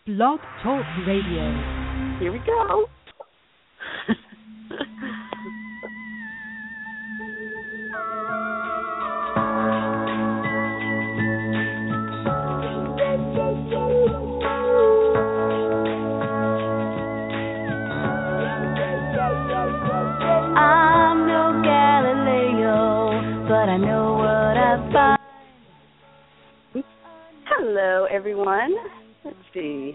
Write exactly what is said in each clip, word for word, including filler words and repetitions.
Blog Talk Radio. Here we go. I'm no Galileo, but I know what I find. Hello, everyone. Let's see.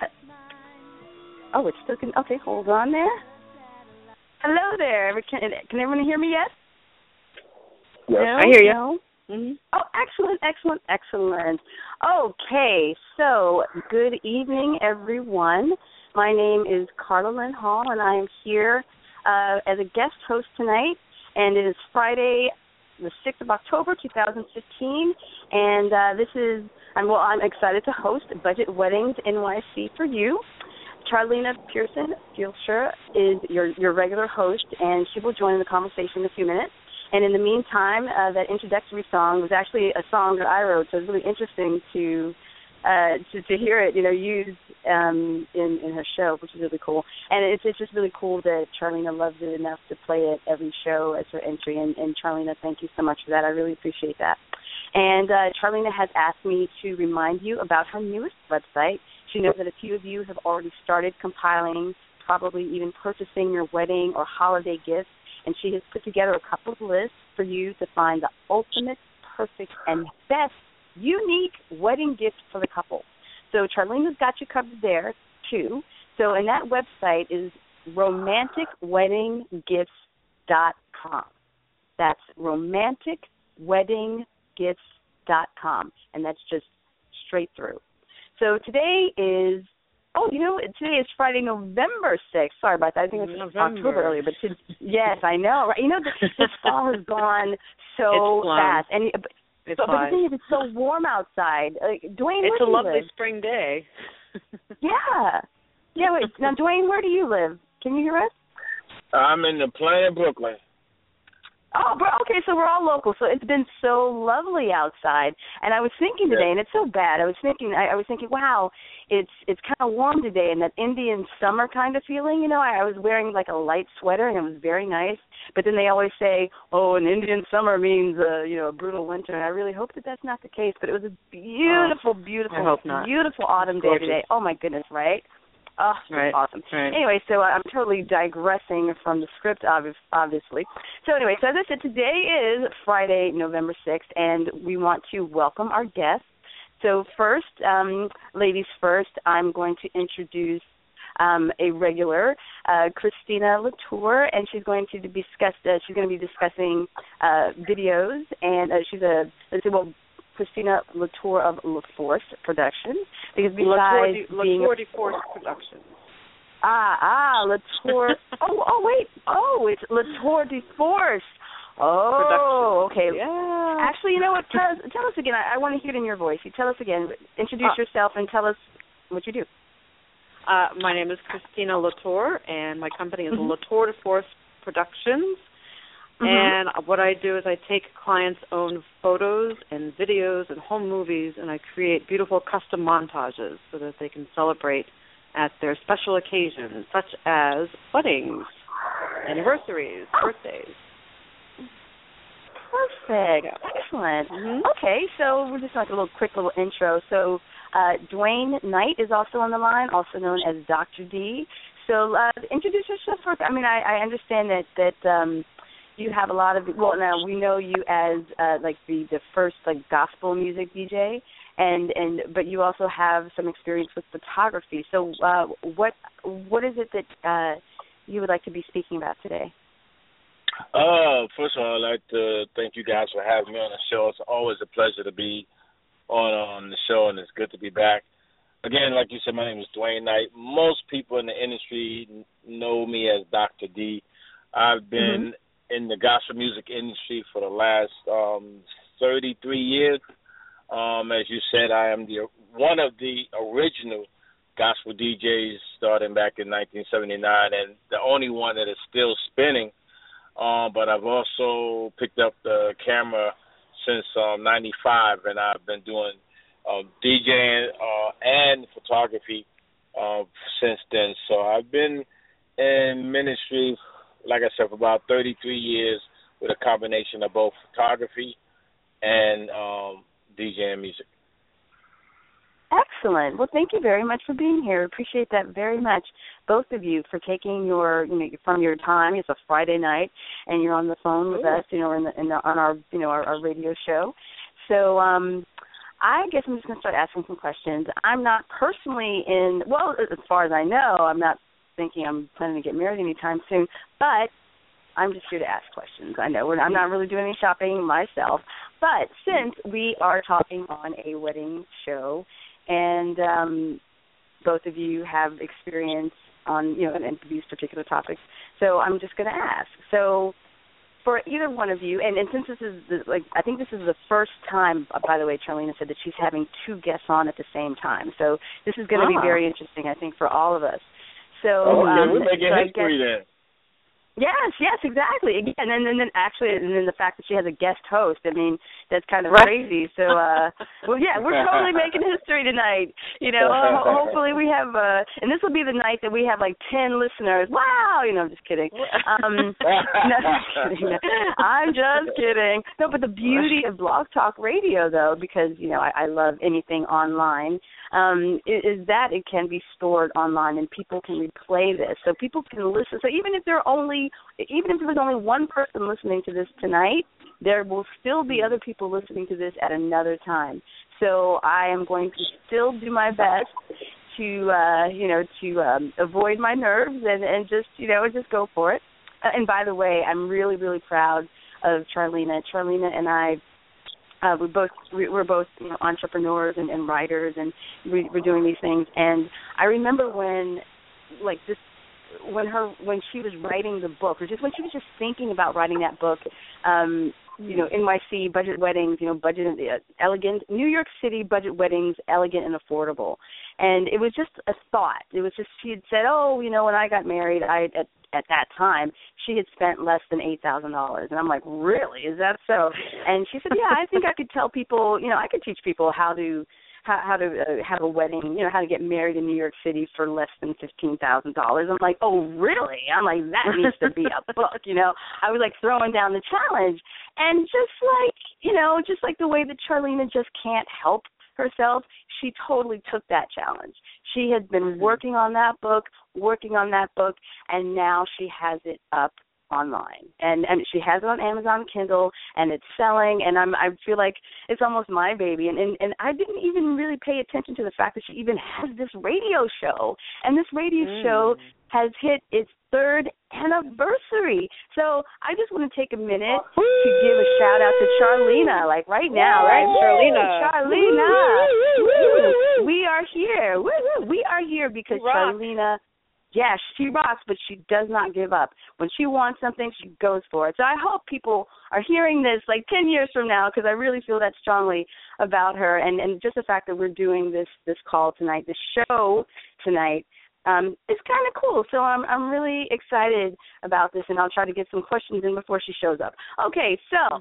Oh, it's still can. Okay, hold on there. Hello there. Can, can everyone hear me yet? Yes, no? I hear you. No? Mm-hmm. Oh, excellent, excellent, excellent. Okay, so good evening, everyone. My name is Carla Lynn Hall, and I am here uh, as a guest host tonight. And it is Friday, the sixth of October, two thousand fifteen, and uh, this is. I'm, well, I'm excited to host Budget Weddings N Y C for you. Charlena Pearson Fieldsher is your, your regular host, and she will join in the conversation in a few minutes. And in the meantime, uh, that introductory song was actually a song that I wrote, so it was really interesting to uh, to, to hear it, you know, used um, in, in her show, which is really cool. And it's, it's just really cool that Charlena loves it enough to play it every show as her entry. And, and Charlena, thank you so much for that. I really appreciate that. And uh, Charlena has asked me to remind you about her newest website. She knows that a few of you have already started compiling, probably even purchasing your wedding or holiday gifts, and she has put together a couple of lists for you to find the ultimate, perfect, and best unique wedding gift for the couple. So Charlena's got you covered there, too. So, and that website is romantic wedding gifts dot com. That's romantic wedding gifts dot com, and that's just straight through. So today is, oh, you know, today is Friday, November sixth. Sorry about that. I think it was October earlier, but to, yes, I know. Right? You know, this, this fall has gone so fast, and but, it's but, but the thing is, it's so warm outside. Like, Dwayne, it's where do a you lovely live? spring day. Yeah, yeah. Wait, now, Dwayne, where do you live? Can you hear us? I'm in the plain Brooklyn. Oh, bro, okay, so we're all local. So it's been so lovely outside, and I was thinking today, and it's so bad. I was thinking, I, I was thinking, wow, it's it's kind of warm today, and that Indian summer kind of feeling. You know, I, I was wearing like a light sweater, and it was very nice. But then they always say, oh, an Indian summer means, uh, you know, a brutal winter. And I really hope that that's not the case. But it was a beautiful, beautiful, I hope not. beautiful autumn day today. Oh my goodness, right? Oh, right. awesome. Right. Anyway, so I'm totally digressing from the script, obviously. So anyway, so as I said, today is Friday, November sixth, and we want to welcome our guests. So first, um, ladies first, I'm going to introduce um, a regular, uh, Christina Latour, and she's going to be discuss. Uh, she's going to be discussing uh, videos, and uh, she's a let's see, well. Christina Latour of LaForce Productions. Because besides Latour, being Latour de Force Productions. Ah, ah, Latour. oh, oh, wait. Oh, it's Latour de Force. Oh, Production. okay. Yeah. Actually, you know what? Tell us, tell us again. I, I want to hear it in your voice. You tell us again. Introduce uh, yourself and tell us what you do. Uh, my name is Christina Latour, and my company is Mm-hmm. Latour de Force Productions. Mm-hmm. And what I do is I take clients' own photos and videos and home movies, and I create beautiful custom montages so that they can celebrate at their special occasions, such as weddings, anniversaries, Oh. birthdays. Perfect. Excellent. Mm-hmm. Okay, so we're just like a little quick little intro. So uh, Dwayne Knight is also on the line, also known as Doctor D. So uh, introduce yourself first. I mean, I, I understand that that um, you have a lot of, well, now we know you as uh, like the, the first like gospel music D J, and, and but you also have some experience with photography. So uh, what what is it that uh, you would like to be speaking about today? Uh, first of all, I'd like to thank you guys for having me on the show. It's always a pleasure to be on on the show, and it's good to be back. Again, like you said, my name is Dwayne Knight. Most people in the industry know me as Doctor D. I've been mm-hmm. in the gospel music industry for the last um, thirty-three years. Um, as you said, I am the one of the original gospel D Js starting back in nineteen seventy-nine, and the only one that is still spinning. Um, but I've also picked up the camera since um, ninety-five, and I've been doing um, DJing uh, and photography photography uh, since then. So I've been in ministry, like I said, for about thirty-three years with a combination of both photography and um, DJing music. Excellent. Well, thank you very much for being here. Appreciate that very much, both of you, for taking your, you know, from your time. It's a Friday night, and you're on the phone with Ooh. us, you know, in the, in the, on our, you know, our, our radio show. So, um, I guess I'm just going to start asking some questions. I'm not personally in, well, as far as I know, I'm not thinking I'm planning to get married anytime soon, but I'm just here to ask questions. I know we're, I'm not really doing any shopping myself, but since we are talking on a wedding show, and um, both of you have experience on, you know, in, in these particular topics, so I'm just going to ask. So, for either one of you, and, and since this is, the, like, I think this is the first time, uh, by the way, Charlena said that she's having two guests on at the same time. So this is going to ah. be very interesting, I think, for all of us. So, oh, okay. um, We're making so history then. Yes, yes, exactly. Again, and then, and then actually, and then the fact that she has a guest host, I mean, that's kind of right. crazy. So, uh, well, yeah, we're totally making history tonight. You know, uh, hopefully we have, uh, and this will be the night that we have like ten listeners. Wow, you know, I'm just kidding. Um, no, just kidding. I'm just kidding. No, but the beauty of Blog Talk Radio, though, because, you know, I, I love anything online, um, is, is that it can be stored online and people can replay this. So people can listen. So even if they're only Even if there's only one person listening to this tonight, there will still be other people listening to this at another time. So I am going to still do my best to, uh, you know, to um, avoid my nerves and, and just, you know, just go for it. Uh, and by the way, I'm really, really proud of Charlena. Charlena and I, uh, we both we're both you know, entrepreneurs and, and writers, and we, we're doing these things. And I remember when, like this. when her when she was writing the book, or just when she was just thinking about writing that book, um, you know, N Y C budget weddings, you know, budget uh, elegant New York City budget weddings, elegant and affordable, and it was just a thought. It was just she had said, oh, you know, when I got married, I at at that time she had spent less than eight thousand dollars, and I'm like, really? Is that so? And she said, yeah, I think I could tell people, you know, I could teach people how to. How, how to uh, have a wedding, you know, how to get married in New York City for less than fifteen thousand dollars. I'm like, oh, really? I'm like, that needs to be a book, you know. I was, like, throwing down the challenge. And just like, you know, just like the way that Charlena just can't help herself, she totally took that challenge. She had been working on that book, working on that book, and now she has it up online, and and she has it on Amazon Kindle, and it's selling, and I'm I feel like it's almost my baby, and, and and I didn't even really pay attention to the fact that she even has this radio show, and this radio mm. show has hit its third anniversary. So I just want to take a minute to give a shout out to Charlena, like right now, right? Charlena, Charlena, we are here. We are here because Charlena. Yes, she rocks, but she does not give up. When she wants something, she goes for it. So I hope people are hearing this like ten years from now, because I really feel that strongly about her. And, and just the fact that we're doing this, this call tonight, this show tonight, um, it's kind of cool. So I'm I'm really excited about this, and I'll try to get some questions in before she shows up. Okay,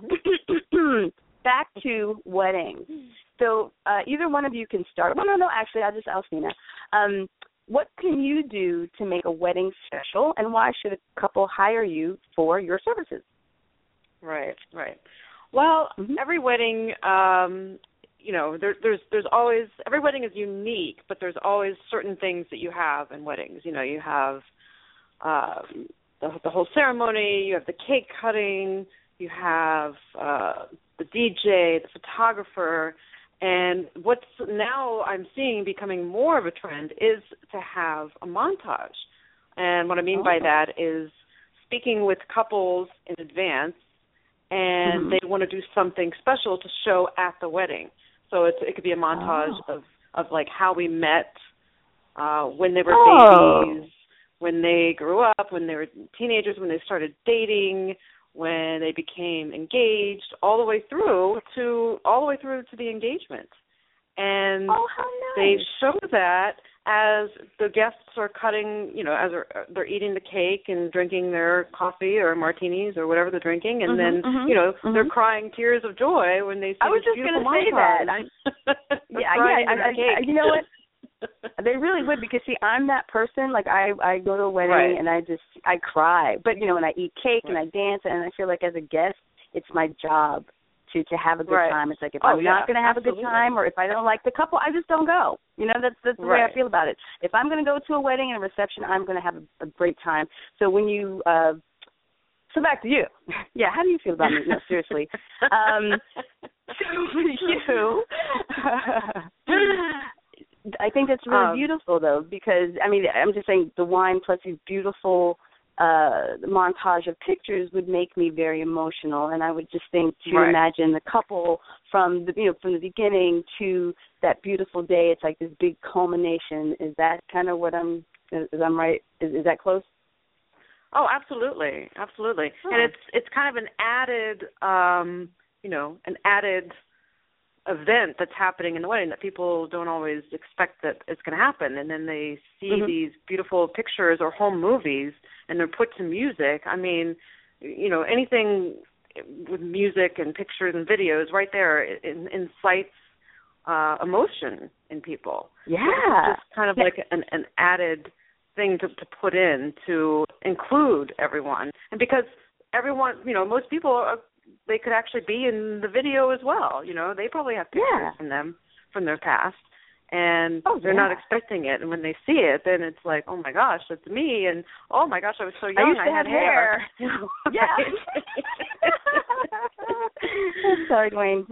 so back to weddings. So uh, either one of you can start. Well, no, no, actually, I'll just ask Nina. Um, What can you do to make a wedding special, and why should a couple hire you for your services? Right, right. Well, mm-hmm. every wedding, um, you know, there, there's there's always, every wedding is unique, but there's always certain things that you have in weddings. You know, you have um, the, the whole ceremony, you have the cake cutting, you have uh, the D J, the photographer. And what's now I'm seeing becoming more of a trend is to have a montage. And what I mean oh. by that is speaking with couples in advance, and mm-hmm. they want to do something special to show at the wedding. So it's, it could be a montage oh. of, of, like, how we met, uh, when they were oh. babies, when they grew up, when they were teenagers, when they started dating, when they became engaged, all the way through to all the way through to the engagement. And oh, how nice. They show that as the guests are cutting, you know, as they're, they're eating the cake and drinking their coffee or martinis or whatever they're drinking, and mm-hmm, then, mm-hmm, you know, mm-hmm. they're crying tears of joy when they see I was this just beautiful going to say montage. that. I, yeah, yeah, I, I, I, you know what? They really would, because see, I'm that person. Like I, I go to a wedding Right. and I just I cry. But you know, when I eat cake Right. and I dance, and I feel like as a guest, it's my job to to have a good Right. time. It's like if Oh, I'm yeah, not going to have absolutely. a good time, or if I don't like the couple, I just don't go. You know, that's that's the way Right. I feel about it. If I'm going to go to a wedding and a reception, I'm going to have a, a great time. So when you uh, so back to you. Yeah, how do you feel about me? No, seriously. Um, so you, I think that's really Um, beautiful, though, because, I mean, I'm just saying the wine plus these beautiful uh, montage of pictures would make me very emotional, and I would just think to Right. imagine the couple from the, you know, from the beginning to that beautiful day. It's like this big culmination. Is that kind of what I'm, is, is I'm right? Is, is that close? Oh, absolutely, absolutely. Oh. And it's it's kind of an added, um, you know, an added event that's happening in the wedding that people don't always expect that it's going to happen. And then they see Mhm. these beautiful pictures or home movies, and they're put to music. I mean, you know, anything with music and pictures and videos right there in, incites uh, emotion in people. Yeah. It's just kind of Yeah. like an, an added thing to, to put in to include everyone. And because everyone, you know, most people, are, they could actually be in the video as well. You know, they probably have pictures Yeah. from them, from their past, and Oh, they're not yeah. expecting it. And when they see it, then it's like, oh, my gosh, that's me. And, oh, my gosh, I was so young. I used to had have hair. Yeah. Sorry, Dwayne.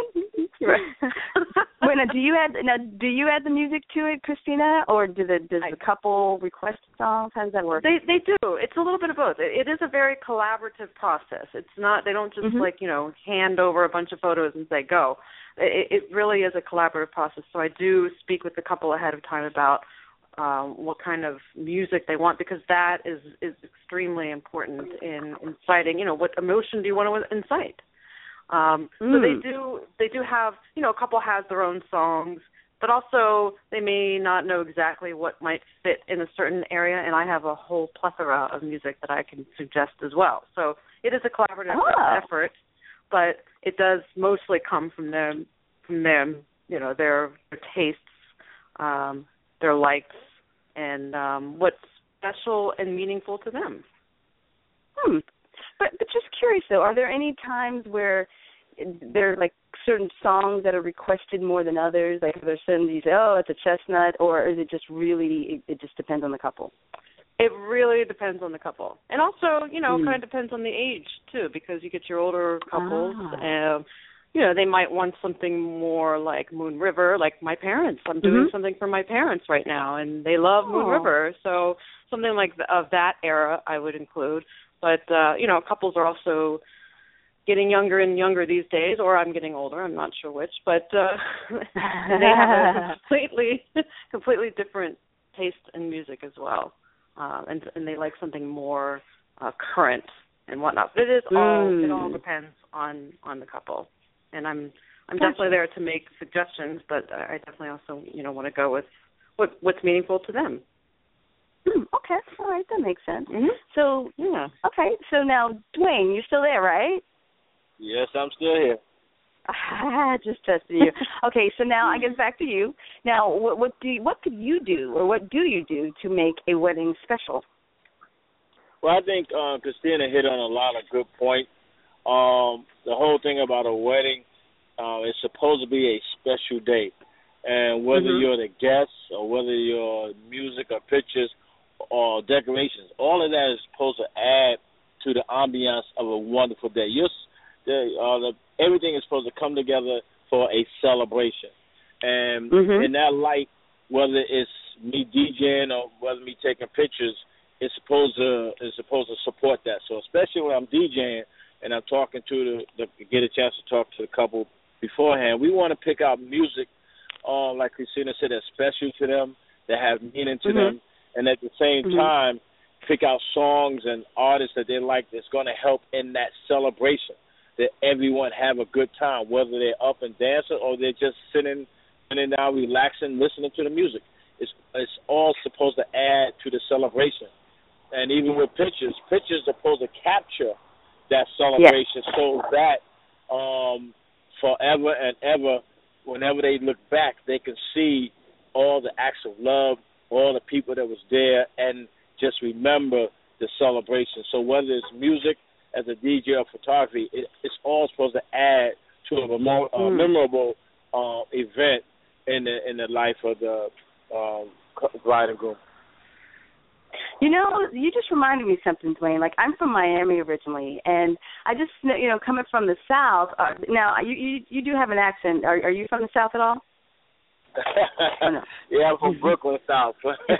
Wait, now, do you add now? Do you add the music to it, Christina, or do the does the couple request songs? How does that work? They they do. It's a little bit of both. It, it is a very collaborative process. It's not. They don't just Mhm. like you know hand over a bunch of photos and say go. It, it really is a collaborative process. So I do speak with the couple ahead of time about um, what kind of music they want, because that is is extremely important in inciting. You know, what emotion do you want to incite? Um, Mm. So they do they do have, you know, a couple has their own songs, but also they may not know exactly what might fit in a certain area, and I have a whole plethora of music that I can suggest as well. So it is a collaborative Oh. effort, but it does mostly come from them, from them, you know, their, their tastes, um, their likes, and um, what's special and meaningful to them. Hmm. But, but just curious though, are there any times where there are like certain songs that are requested more than others? Like if there's certain you say, oh, it's a chestnut, or is it just really it, it just depends on the couple? It really depends on the couple, and also you know Mm. kind of depends on the age too, because you get your older couples, Ah. and you know they might want something more like Moon River, like my parents. I'm doing Mhm. something for my parents right now, and they love Moon Oh. River, so something like the, of that era I would include. But uh, you know, couples are also getting younger and younger these days, or I'm getting older. I'm not sure which, but uh, they have a completely, completely different taste in music as well, uh, and and they like something more uh, current and whatnot. But it is all Mm. it all depends on on the couple, and I'm I'm Gotcha. definitely there to make suggestions, but I definitely also you know want to go with what what's meaningful to them. Hmm, okay, all right, that makes sense. Mm-hmm. So, Yeah. okay, so now, Dwayne, you're still there, right? Yes, I'm still here. Ah, just testing you. Okay, so now I guess back to you. Now, what, what do you, what could you do, or what do you do to make a wedding special? Well, I think uh, Christina hit on a lot of good points. Um, the whole thing about a wedding, uh, it's supposed to be a special day. And whether Mhm. you're the guests or whether you're music or pictures or decorations, all of that is supposed to add to the ambiance of a wonderful day. You're, the, uh, the, everything is supposed to come together for a celebration. And Mhm. in that light, whether it's me DJing or whether me taking pictures, it's supposed to it's supposed to support that. So especially when I'm DJing and I'm talking to the, the get a chance to talk to the couple beforehand, we want to pick out music, uh, like Christina said, that's special to them, that have meaning to Mhm. them, and at the same Mhm. time pick out songs and artists that they like that's going to help in that celebration, that everyone have a good time, whether they're up and dancing or they're just sitting sitting down, relaxing, listening to the music. It's it's all supposed to add to the celebration. And even with pictures, pictures are supposed to capture that celebration so that um, forever and ever, whenever they look back, they can see all the acts of love, all the people that was there, and just remember the celebration. So whether it's music, as a D J or photography, it, it's all supposed to add to a memo- uh, mm. memorable uh, event in the in the life of the um, bride and groom. You know, you just reminded me of something, Dwayne. Like, I'm from Miami originally, and I just, you know, coming from the South. Uh, now, you, you you do have an accent. Are, are you from the South at all? Oh, no. Yeah, I'm from Brooklyn, South. yeah,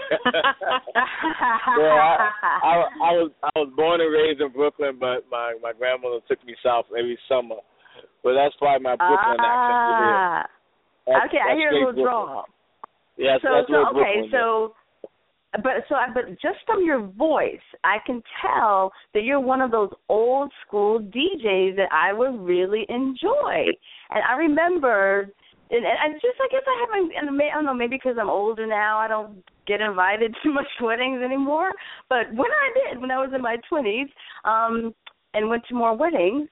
I, I, I was I was born and raised in Brooklyn, but my, my grandmother took me south every summer. But that's why my Brooklyn ah, accent. That's, okay, that's I hear a little Brooklyn. drawl. Yeah, so, that's so okay, Brooklyn, so. But so, but just from your voice, I can tell that you're one of those old school D Js that I would really enjoy. And I remember, and, and just I guess I haven't. And I don't know, maybe because I'm older now, I don't get invited to much weddings anymore. But when I did, when I was in my twenties, um, and went to more weddings,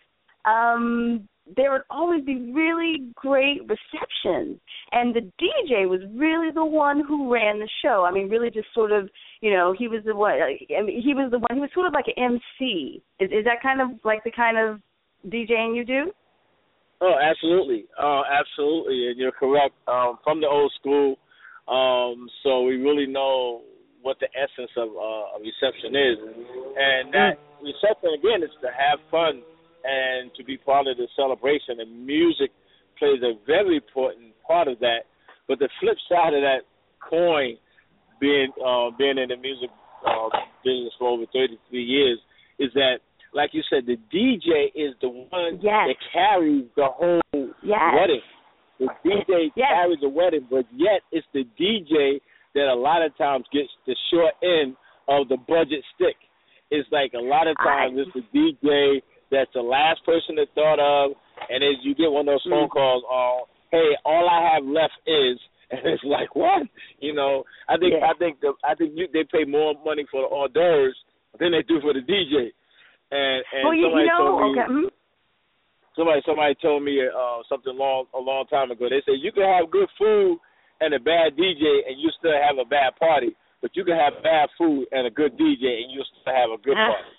um, there would always be really great receptions. And the D J was really the one who ran the show. I mean, really just sort of, you know, he was the one, I mean, he was the one, he was sort of like an M C. Is, is that kind of like the kind of DJing you do? Oh, absolutely. Uh, absolutely. And you're correct. Um, from the old school, um, so we really know what the essence of uh, a reception is. And that mm. reception, again, is to have fun and to be part of the celebration. And music plays a very important part of that. But the flip side of that coin, being uh, being in the music uh, business for over thirty-three years, is that, like you said, the D J is the one yes. that carries the whole yes. wedding. The D J yes. carries the wedding, but yet it's the D J that a lot of times gets the short end of the budget stick. It's like a lot of times I... it's the D J that's the last person that thought of, and as you get one of those phone calls on, hey, all I have left is, and it's like, what? You know, I think yeah. I think the I think you, they pay more money for the hors d'oeuvres than they do for the D J. And and well, you, somebody you know, told me, okay. mm-hmm. somebody somebody told me uh, something long a long time ago. They said you can have good food and a bad D J, and you still have a bad party, but you can have bad food and a good D J, and you still have a good party.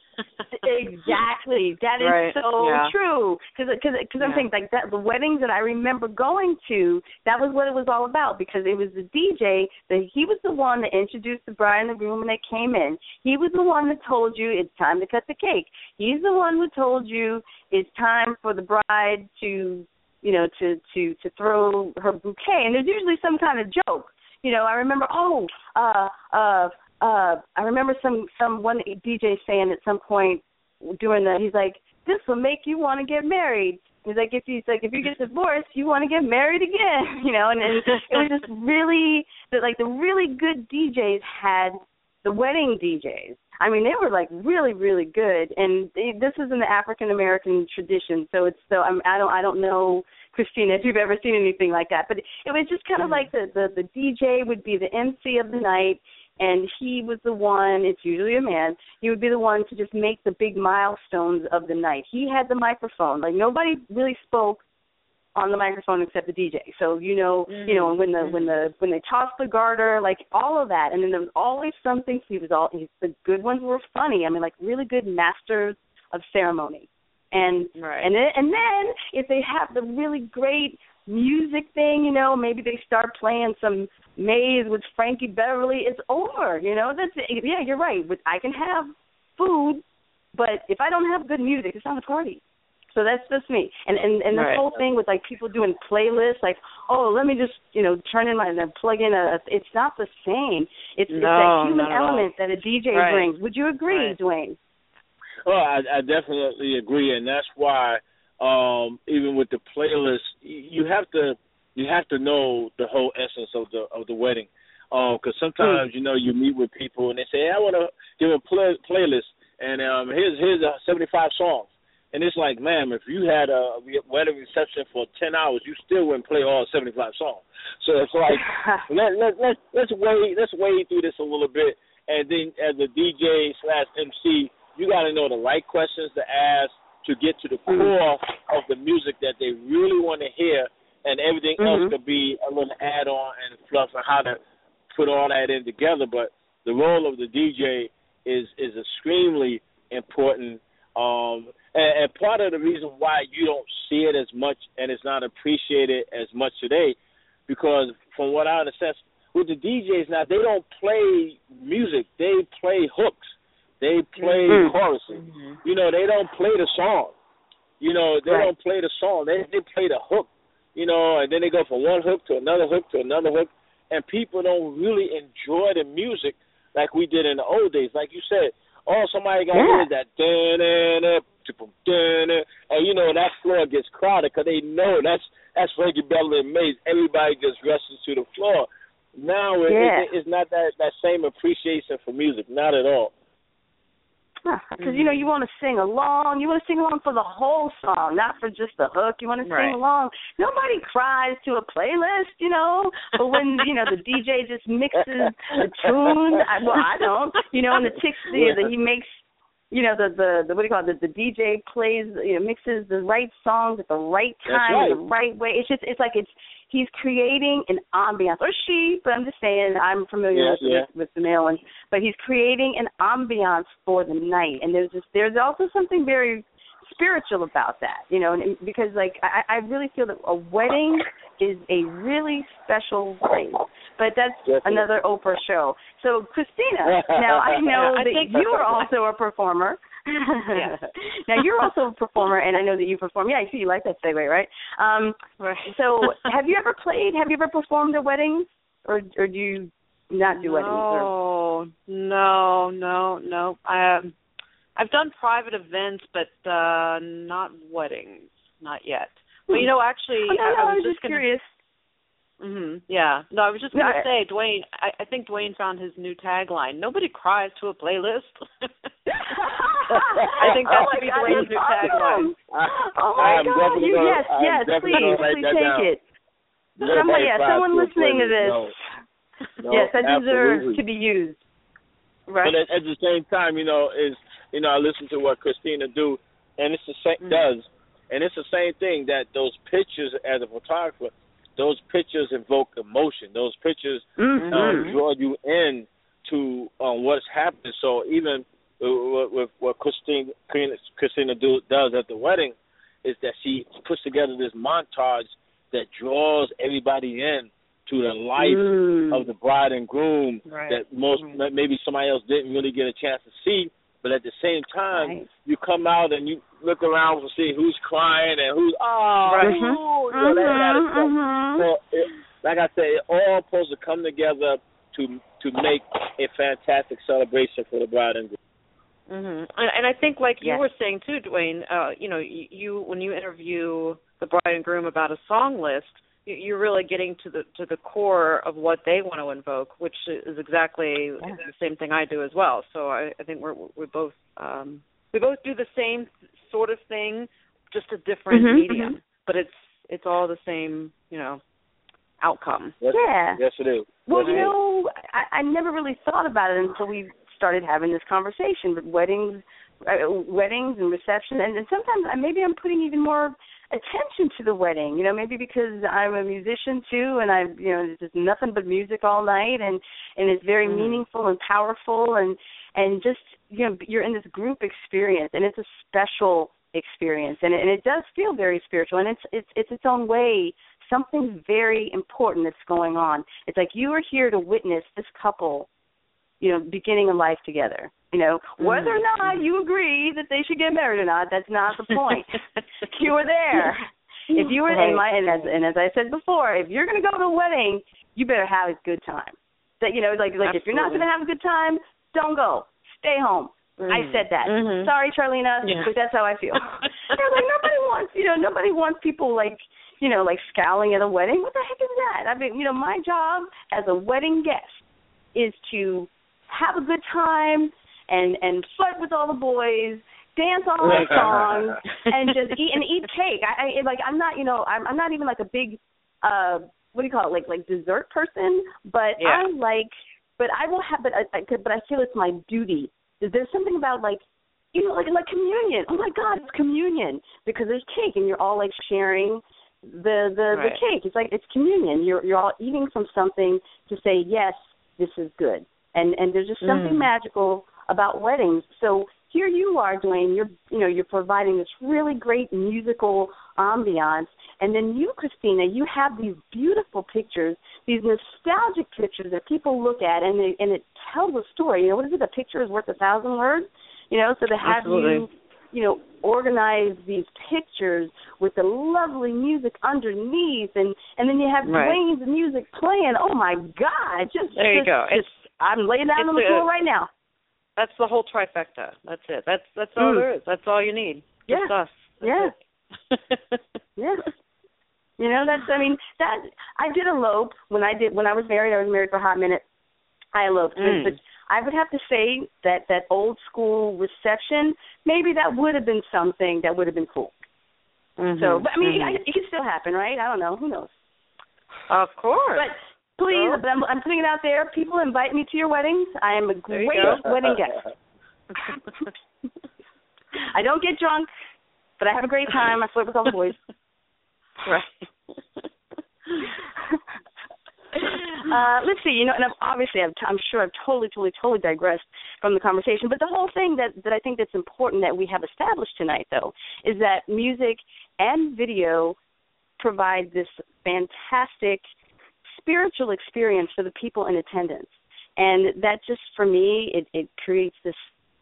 Exactly. That is right. so yeah. true. Because cause, cause yeah. I'm saying, like, that, the weddings that I remember going to, that was what it was all about, because it was the D J, that he was the one that introduced the bride and the groom when they came in. He was the one that told you it's time to cut the cake. He's the one who told you it's time for the bride to, you know, to, to, to throw her bouquet. And there's usually some kind of joke. You know, I remember, oh, uh, uh, Uh, I remember some, some one D J saying at some point during the, he's like, this will make you want to get married. He's like, if he's like, if you get divorced, you want to get married again, you know. And, and it was just really, like the really good D Js had the wedding D Js. I mean, they were like really, really good. And they, this is in the African American tradition, so it's so I'm, I don't I don't know, Christina, if you've ever seen anything like that. But it, it was just kind of like the, the the D J would be the M C of the night. And he was the one, it's usually a man, he would be the one to just make the big milestones of the night. He had the microphone. Like, nobody really spoke on the microphone except the D J. So, you know, mm-hmm. you know, when the when the when they tossed the garter, like all of that. And then there was always something, he was all, he, the good ones were funny. I mean, like really good masters of ceremony. And right. and then, and then if they have the really great music thing, you know, maybe they start playing some Maze with Frankie Beverly, it's over, you know. That's it. Yeah, you're right. I can have food, but if I don't have good music, it's not a party. So that's just me. And and, and the right. whole thing with, like, people doing playlists, like, oh, let me just, you know, turn in my, and then plug in a, it's not the same. It's, no, it's that human not element that a D J right. brings. Would you agree, right. Dwayne? Well, I, I definitely agree, and that's why um, even with the playlist, you have to you have to know the whole essence of the of the wedding, because um, sometimes mm. you know you meet with people and they say, hey, I want to give a play, playlist, and um, here's here's uh, seventy-five songs, and it's like, ma'am, if you had a wedding reception for ten hours, you still wouldn't play all seventy-five songs. So it's like let let let let's wade let's wade through this a little bit. And then as a D J slash M C, you got to know the right questions to ask to get to the core of the music that they really want to hear. and everything mm-hmm. else could be a little add-on and fluff and how to put all that in together. But the role of the D J is is extremely important, um, and, and part of the reason why you don't see it as much and it's not appreciated as much today, because from what I understand, with the D Js now, they don't play music, they play hooks, they play mm-hmm. choruses. Mm-hmm. You know, they don't play the song. You know, they right. don't play the song. They they play the hook. You know, and then they go from one hook to another hook to another hook, and people don't really enjoy the music like we did in the old days. Like you said, oh, somebody got yeah. rid of that, and you know that floor gets crowded because they know that's that's Frankie Beverly and Maze. Everybody just rushes to the floor. Now it, yeah. it, it's not that that same appreciation for music, not at all. Because, mm-hmm. you know, you want to sing along. You want to sing along for the whole song, not for just the hook. You want to right. sing along. Nobody cries to a playlist, you know. But when, you know, the D J just mixes the tune, I, well, I don't. You know, and the ticks, the, the, he makes, you know, the, the, the, what do you call it, the, the D J plays, you know, mixes the right songs at the right time, right. the right way. It's just, it's like it's, he's creating an ambiance, or she, but I'm just saying, I'm familiar yeah, with, yeah. with with the male one, but he's creating an ambiance for the night, and there's just there's also something very spiritual about that, you know, and, because like I, I really feel that a wedding is a really special thing, but that's Definitely. another Oprah show. So Christina, now I know I that think you are also a performer. Yes. Now you're also a performer, and I know that you perform. Yeah, I see you like that segue, right? Um, right. So, have you ever played? Have you ever performed at weddings, or or do you not do no, weddings? Or? No, no, no. I, um, I've done private events, but uh, not weddings, not yet. But you know, actually, oh, no, no, I, I was I was just, just gonna, curious. Mm-hmm. Yeah. No, I was just going to No, say, Dwayne, I, I think Dwayne found his new tagline. Nobody cries to a playlist. I think that oh should be God, Dwayne's new awesome. tagline. Oh, my I'm God. You, gonna, yes, I'm yes, please, please take down. it. Somebody, yeah, someone listening to this. No. No, yes, that deserves absolutely. to be used. Right. But at, at the same time, you know, is you know, I listen to what Christina do, and it's the same Mm-hmm. does, and it's the same thing that those pictures as a photographer. Those pictures evoke emotion. Those pictures mm-hmm. um, draw you in to um, what's happening. So even with, with what Christine, Christina do, does at the wedding is that she puts together this montage that draws everybody in to the life mm. of the bride and groom right. that most right. maybe somebody else didn't really get a chance to see. But at the same time, right. you come out and you look around to see who's crying and who's, oh, right. ooh, you know, that kind of stuff. Mm-hmm. So, it, like I said, it all supposed to come together to to make a fantastic celebration for the bride and groom. Mm-hmm. And, and I think, like yes. you were saying too, Dwayne, uh, you know, you, you when you interview the bride and groom about a song list, you're really getting to the to the core of what they want to invoke, which is exactly yeah. the same thing I do as well. So I, I think we're we both um, we both do the same sort of thing, just a different mm-hmm, medium, mm-hmm. but it's it's all the same, you know, outcome. Yes, yeah. Yes, it is. Well, yes, you know, I, I never really thought about it until we started having this conversation. But weddings, uh, weddings and reception, and, and sometimes I, maybe I'm putting even more attention to the wedding, you know, maybe because I'm a musician too, and I, you know, it's just nothing but music all night, and and it's very mm. meaningful and powerful, and and just, you know, you're in this group experience, and it's a special experience, and it, and it does feel very spiritual, and it's it's it's its own way. Something very important that's going on. It's like you are here to witness this couple, you know, beginning a life together. You know, whether or not you agree that they should get married or not, that's not the point. You were there. If you were in my, and as, and as I said before, if you're going to go to a wedding, you better have a good time. That, you know, like like Absolutely. If you're not going to have a good time, don't go. Stay home. Mm-hmm. I said that. Mm-hmm. Sorry, Charlena, yeah. but that's how I feel. They're like, nobody wants, you know, nobody wants people like, you know, like scowling at a wedding. What the heck is that? I mean, you know, my job as a wedding guest is to have a good time, and and flirt with all the boys, dance all the songs, and just eat and eat cake. I, I like I'm not you know I'm I'm not even like a big uh what do you call it like like dessert person, but yeah. I like but I will have but I, I but I feel it's my duty. There's something about like you know like like communion. Oh my God, it's communion because there's cake and you're all like sharing the the, right. the cake. It's like it's communion. You're you're all eating from something to say yes, this is good. And and there's just something mm. magical about weddings. So here you are, Dwayne. You're you know you're providing this really great musical ambiance, and then you, Christina, you have these beautiful pictures, these nostalgic pictures that people look at, and they, and it tells a story. You know, what is it? A picture is worth a thousand words. You know, so to have Absolutely. you, you know, organize these pictures with the lovely music underneath, and and then you have right. Dwayne's music playing. Oh my God! Just there you just, go. Just, I'm laying down on the a, floor right now. That's the whole trifecta. That's it. That's that's all mm. there is. That's all you need. Yeah. Just us. That's yeah. It. yeah. You know, that's. I mean, that I did elope when I did when I was married. I was married for a hot minute. I eloped, Mm. but I would have to say that that old school reception, maybe that would have been something that would have been cool. Mm-hmm. So, but I mean, mm-hmm. it, it could still happen, right? I don't know. Who knows? Of course. But please, sure. but I'm, I'm putting it out there. People invite me to your weddings. I am a great go. wedding guest. I don't get drunk, but I have a great time. I flirt with all the boys. Right. Uh, let's see, you know, and I'm, obviously I'm, I'm sure I've totally, totally, totally digressed from the conversation, but the whole thing that, that I think that's important that we have established tonight, though, is that music and video provide this fantastic spiritual experience for the people in attendance. And that just, for me, it, it creates this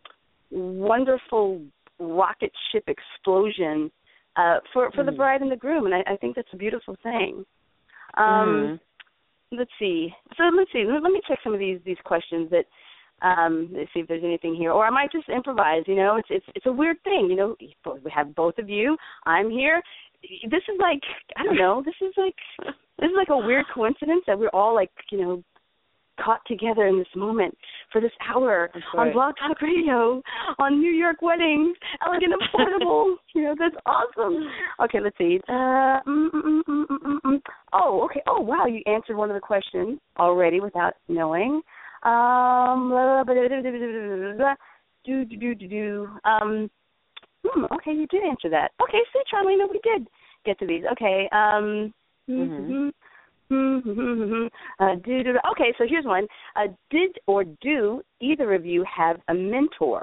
wonderful rocket ship explosion uh, for, for mm. the bride and the groom, and I, I think that's a beautiful thing. Um, mm. Let's see. So let's see. Let me check some of these these questions that. Um, let's see if there's anything here, or I might just improvise. You know, it's it's it's a weird thing. You know, we have both of you. I'm here. This is like I don't know. This is like this is like a weird coincidence that we're all like you know caught together in this moment for this hour that's on right. Blog Talk Radio on New York Weddings, Elegant and Affordable. You know, that's awesome. Okay, let's see. Uh, mm, mm, mm, mm, mm, mm. Oh, okay. Oh, wow, you answered one of the questions already without knowing. Um, blah, blah, blah, blah, blah, blah, blah. Do, do, do, do, do. Um, hmm, okay, you did answer that. Okay, see, Charlene, we did get to these. Okay. Um, mm-hmm. Mm-hmm. Uh, do, do, okay, so here's one. Uh, did or do either of you have a mentor?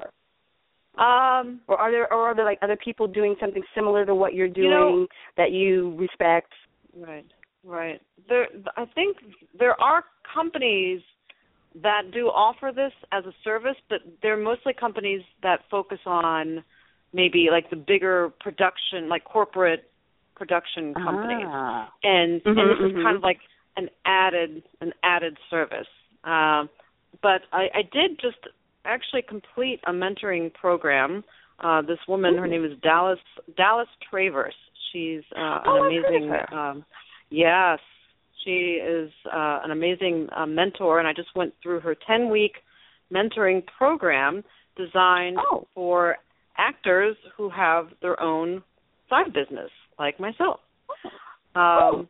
Um, or are there or are there like other people doing something similar to what you're doing you know, that you respect? Right, right. There, I think there are companies that do offer this as a service, but they're mostly companies that focus on maybe like the bigger production, like corporate production companies, ah. and mm-hmm, and this mm-hmm. is kind of like an added an added service. Um, but I, I did just actually complete a mentoring program. Uh, this woman, Ooh. her name is Dallas Dallas Travers. She's uh, oh, an amazing. Um, yes, she is uh, an amazing uh, mentor, and I just went through her ten week mentoring program designed oh. for actors who have their own side business, like myself. Oh. Um,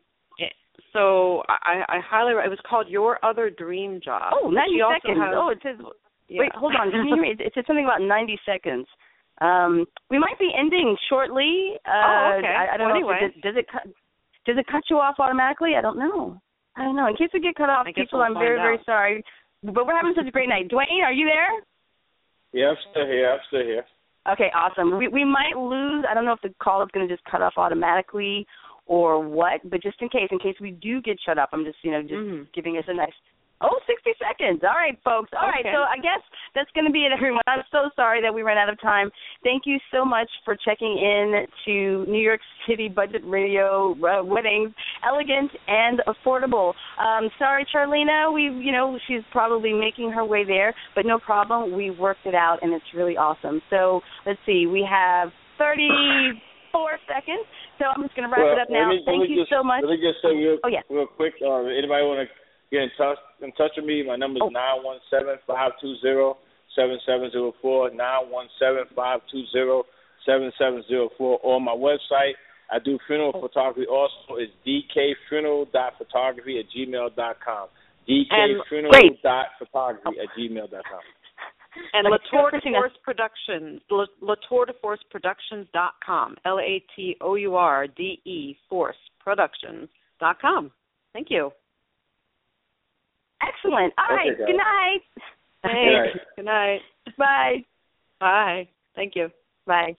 so I, I highly, it was called Your Other Dream Job. Oh, ninety seconds. Has, oh, it says, yeah. wait, hold on. Can you hear me? It said something about ninety seconds. Um, we might be ending shortly. Uh, oh, okay. I, I don't well, know. Anyway. If it, does, does it cut? Does it cut you off automatically? I don't know. I don't know. In case we get cut off, people, we'll I'm very, out. very sorry. But we're having such a great night. Dwayne, are you there? Yeah, I'm still here. I'm still here. Okay, awesome. We we might lose. I don't know if the call is going to just cut off automatically or what, but just in case, in case we do get shut up, I'm just, you know, just mm-hmm. giving us a nice, oh, sixty seconds. All right, folks. All okay. right, so I guess that's going to be it, everyone. I'm so sorry that we ran out of time. Thank you so much for checking in to New York City Budget Radio uh, Weddings, Elegant and Affordable. Um, sorry, Charlena, we, you know, she's probably making her way there, but no problem. We worked it out, and it's really awesome. So let's see. We have thirty-four seconds. So I'm just going to wrap well, it up now. Me, Thank you just, so much. Let me just say real, oh, yeah. real quick, uh, anybody want to get in touch in touch with me, my number is nine one seven, five two zero, seven seven zero four, nine one seven, five two zero, seven seven zero four, or my website. I do funeral oh. photography also. It's d k funeral dot photography at gmail dot com. d k funeral dot photography at gmail dot com. And La Tour de Force Productions, La Tour de Force Productions dot com, L A T O U R D E Force productions dot com. Thank you. Excellent. All right. Okay, Good night. Thanks. Good night. Bye. Bye. Thank you. Bye.